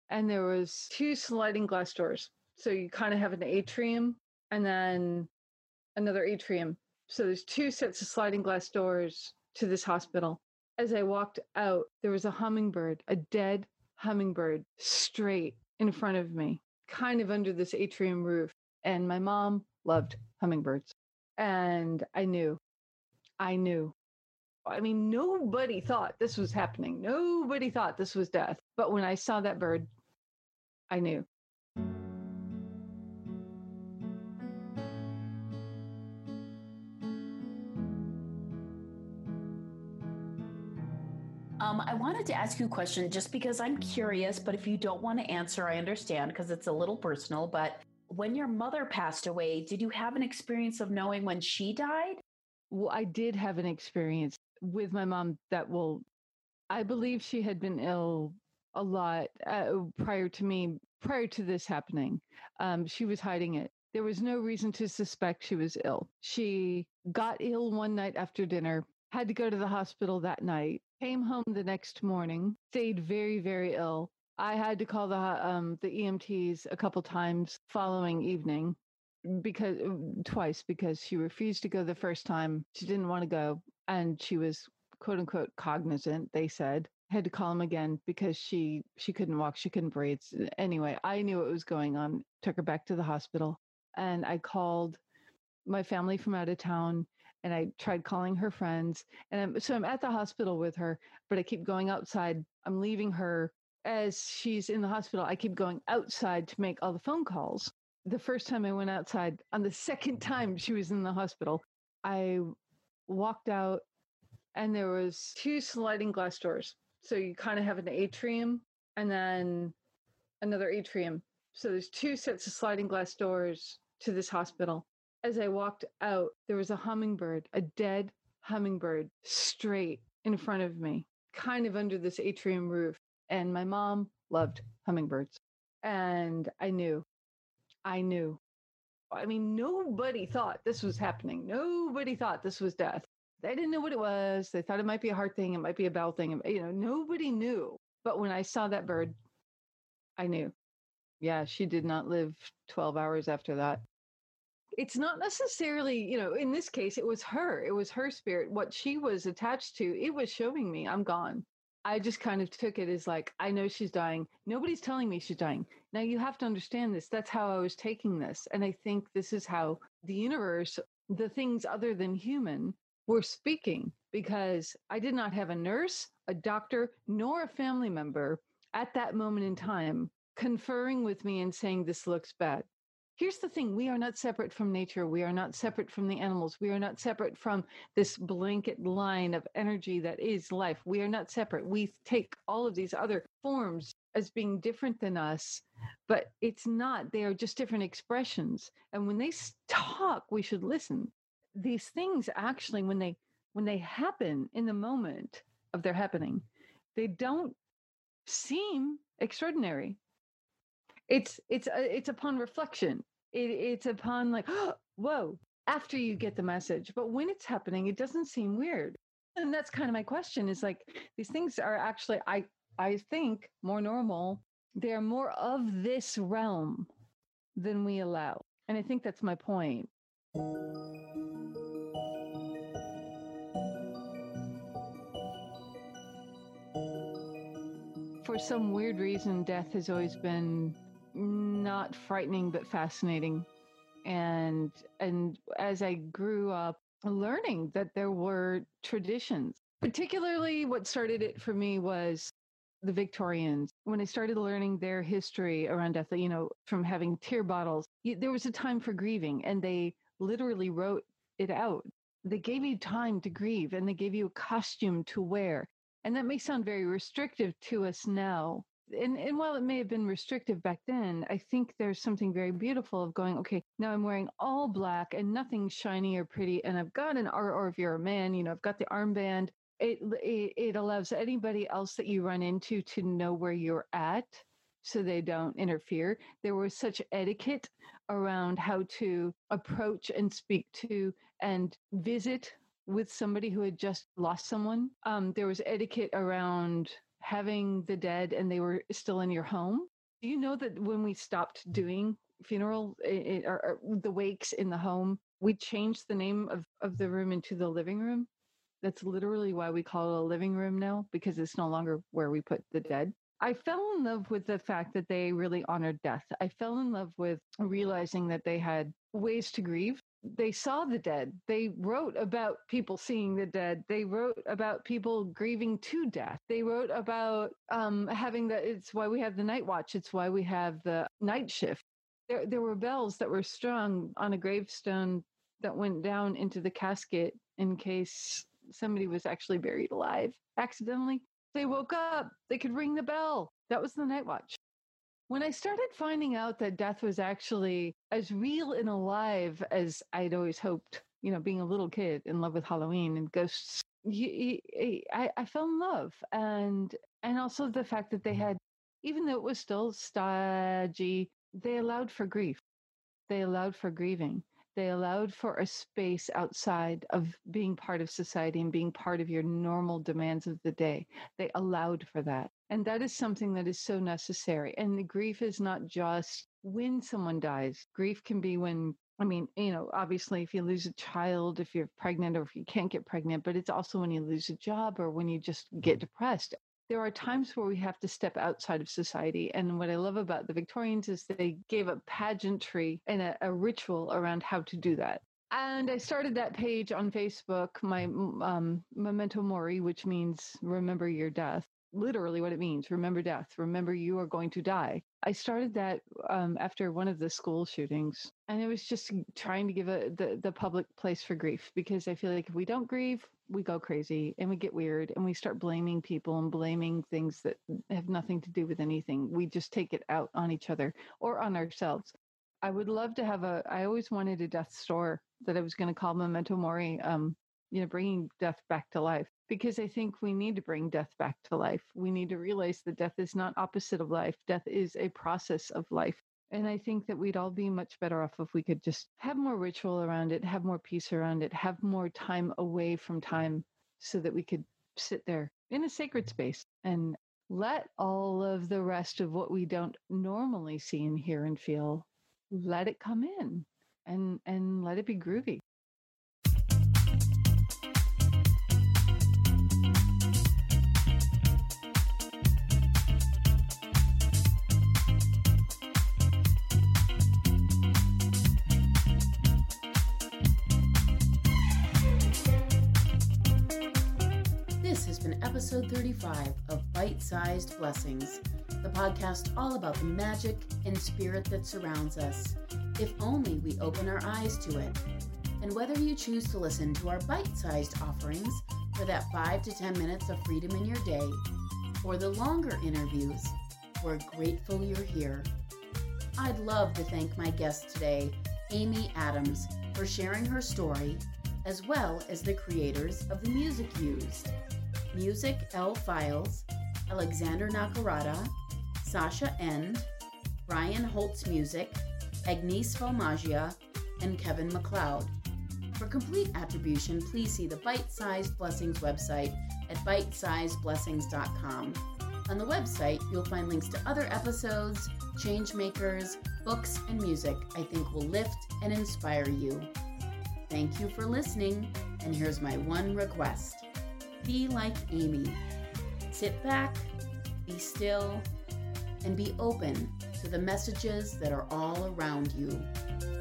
and there was two sliding glass doors. So you kind of have an atrium and then another atrium. So there's two sets of sliding glass doors to this hospital. As I walked out, there was a hummingbird, a dead hummingbird, straight in front of me, kind of under this atrium roof. And my mom loved hummingbirds. And I knew. I mean, nobody thought this was happening. Nobody thought this was death. But when I saw that bird, I knew. I wanted to ask you a question just because I'm curious, but if you don't want to answer, I understand because it's a little personal. But when your mother passed away, did you have an experience of knowing when she died? Well, I did have an experience with my mom I believe she had been ill a lot prior to this happening. She was hiding it. There was no reason to suspect she was ill. She got ill one night after dinner, had to go to the hospital that night, came home the next morning, stayed very, very ill. I had to call the EMTs a couple times following evening because twice because she refused to go the first time. She didn't want to go, and she was quote unquote cognizant, they said. Had to call him again because she couldn't walk, she couldn't breathe. Anyway, I knew what was going on, took her back to the hospital, and I called my family from out of town, and I tried calling her friends, and I'm at the hospital with her, but I keep going outside. I'm leaving her as she's in the hospital. I keep going outside to make all the phone calls. The first time I went outside, on the second time she was in the hospital, I walked out, and there was two sliding glass doors. So you kind of have an atrium and then another atrium. So there's two sets of sliding glass doors to this hospital. As I walked out, there was a hummingbird, a dead hummingbird, straight in front of me, kind of under this atrium roof. And my mom loved hummingbirds. And I knew. I mean, nobody thought this was happening. Nobody thought this was death. They didn't know what it was. They thought it might be a heart thing. It might be a bell thing. Nobody knew. But when I saw that bird, I knew. Yeah, she did not live 12 hours after that. It's not necessarily, in this case, it was her. It was her spirit. What she was attached to, it was showing me I'm gone. I just kind of took it as like, I know she's dying. Nobody's telling me she's dying. Now you have to understand this. That's how I was taking this. And I think this is how the universe, the things other than human, were speaking, because I did not have a nurse, a doctor, nor a family member at that moment in time conferring with me and saying, this looks bad. Here's the thing. We are not separate from nature. We are not separate from the animals. We are not separate from this blanket line of energy that is life. We are not separate. We take all of these other forms as being different than us, but it's not. They are just different expressions. And when they talk, we should listen. These things actually, when they happen in the moment of their happening, they don't seem extraordinary. It's upon reflection. It's upon like, whoa, after you get the message. But when it's happening, it doesn't seem weird. And that's kind of my question, is like, these things are actually, I think, more normal. They're more of this realm than we allow. And I think that's my point. For some weird reason, death has always been not frightening, but fascinating. And as I grew up learning that there were traditions, particularly what started it for me was the Victorians. When I started learning their history around death, from having tear bottles, there was a time for grieving, and they literally wrote it out. They gave you time to grieve, and they gave you a costume to wear. And that may sound very restrictive to us now. And while it may have been restrictive back then, I think there's something very beautiful of going, okay, now I'm wearing all black and nothing shiny or pretty. And I've got or if you're a man, I've got the armband. It allows anybody else that you run into to know where you're at, so they don't interfere. There was such etiquette around how to approach and speak to and visit with somebody who had just lost someone. There was etiquette around having the dead and they were still in your home. Do you know that when we stopped doing funeral or the wakes in the home, we changed the name of the room into the living room? That's literally why we call it a living room now, because it's no longer where we put the dead. I fell in love with the fact that they really honored death. I fell in love with realizing that they had ways to grieve. They saw the dead. They wrote about people seeing the dead. They wrote about people grieving to death. They wrote about having it's why we have the night watch. It's why we have the night shift. There were bells that were strung on a gravestone that went down into the casket in case somebody was actually buried alive accidentally. They woke up, they could ring the bell. That was the night watch. When I started finding out that death was actually as real and alive as I'd always hoped, being a little kid in love with Halloween and ghosts, I fell in love. And also the fact that they had, even though it was still stodgy, they allowed for grief. They allowed for grieving. They allowed for a space outside of being part of society and being part of your normal demands of the day. They allowed for that. And that is something that is so necessary. And the grief is not just when someone dies. Grief can be when, obviously if you lose a child, if you're pregnant, or if you can't get pregnant, but it's also when you lose a job or when you just get depressed. There are times where we have to step outside of society. And what I love about the Victorians is they gave a pageantry and a ritual around how to do that. And I started that page on Facebook, my Memento Mori, which means remember your death. Literally what it means, remember death, remember you are going to die. I started that after one of the school shootings, and it was just trying to give the public place for grief, because I feel like if we don't grieve, we go crazy and we get weird and we start blaming people and blaming things that have nothing to do with anything. We just take it out on each other or on ourselves. I would love to have I always wanted a death store that I was going to call Memento Mori, bringing death back to life, because I think we need to bring death back to life. We need to realize that death is not opposite of life. Death is a process of life. And I think that we'd all be much better off if we could just have more ritual around it, have more peace around it, have more time away from time, so that we could sit there in a sacred space and let all of the rest of what we don't normally see and hear and feel, let it come in and let it be groovy. This has been episode 35 of Bite-Sized Blessings, the podcast all about the magic and spirit that surrounds us, if only we open our eyes to it. And whether you choose to listen to our bite-sized offerings for that 5 to 10 minutes of freedom in your day, or the longer interviews, we're grateful you're here. I'd love to thank my guest today, Amy Adams, for sharing her story, as well as the creators of the music used. Music L. Files, Alexander Nakarada, Sasha End, Brian Holtz Music, Agnes Valmagia, and Kevin MacLeod. For complete attribution, please see the Bite-Sized Blessings website at bitesizedblessings.com. On the website, you'll find links to other episodes, change makers, books, and music I think will lift and inspire you. Thank you for listening, and here's my one request. Be like Amy. Sit back, be still, and be open to the messages that are all around you.